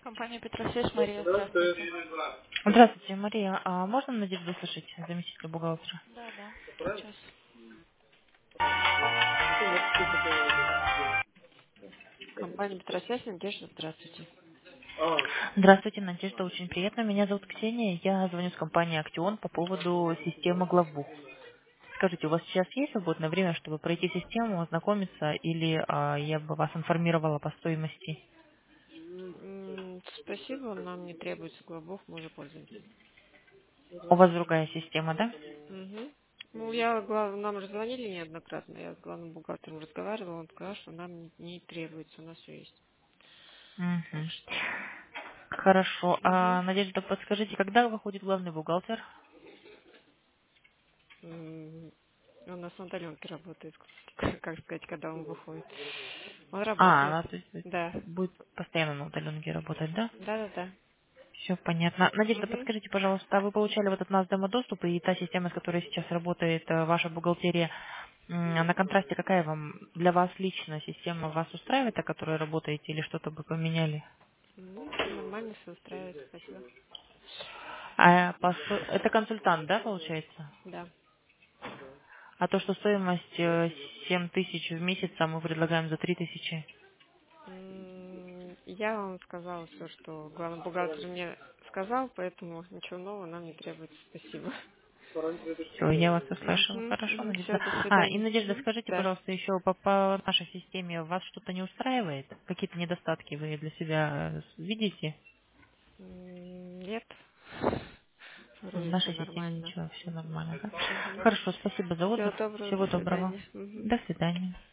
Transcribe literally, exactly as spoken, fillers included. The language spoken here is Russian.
Компания Петросвязь, Мария, здравствуйте. Здравствуйте, Мария. А можно Надежду слышать, заместителя бухгалтера? Да, да, сейчас. Компания Петросвязь, Надежда, здравствуйте. Здравствуйте, Надежда, очень приятно. Меня зовут Ксения. Я звоню с компании Актион по поводу системы Главбух. Скажите, у вас сейчас есть свободное время, чтобы пройти систему, ознакомиться, или а, я бы вас информировала по стоимости? М, Спасибо, нам не требуется главбух, мы уже пользуемся. У вас другая система, да? Мгм. Ну, я, глав- нам уже звонили неоднократно, я с главным бухгалтером разговаривала, он сказал, что нам не не требуется, у нас все есть. Так Мгм. что... Хорошо. А, Мгм. Надежда, подскажите, когда выходит главный бухгалтер? М, Он у нас на удаленке работает, как сказать, когда он выходит. Он А, работает, она то есть да. будет постоянно на удаленке работать, да? Да-да-да. Все понятно. Надежда, Мгм. подскажите, пожалуйста, а вы получали вот от нас демо-доступ, и та система, с которой сейчас работает э, ваша бухгалтерия, м, на контрасте какая вам для вас лично система вас устраивает, о которой работаете, или что-то бы поменяли? Ну, нормально все устраивает, спасибо. А по сто- это консультант, да, получается? Да. А то, что стоимость э, семь тысяч в месяц, а мы предлагаем за три тысячи. М, Я вам сказала все, что главный бухгалтер мне сказал, поэтому ничего нового нам не требуется. Спасибо. Все, я вас услышала. Хорошо, Угу, все, Надежда. до А, и, свидания. Надежда, Мгм. скажите, Да. пожалуйста, еще по, по нашей системе вас что-то не устраивает? Какие-то недостатки вы для себя э, видите? М, Нет, В вроде все нашей системе нормально. ничего, все нормально, да? Угу. Хорошо, спасибо за Всего отзыв. доброго, Всего до доброго. свидания. Мгм. До свидания.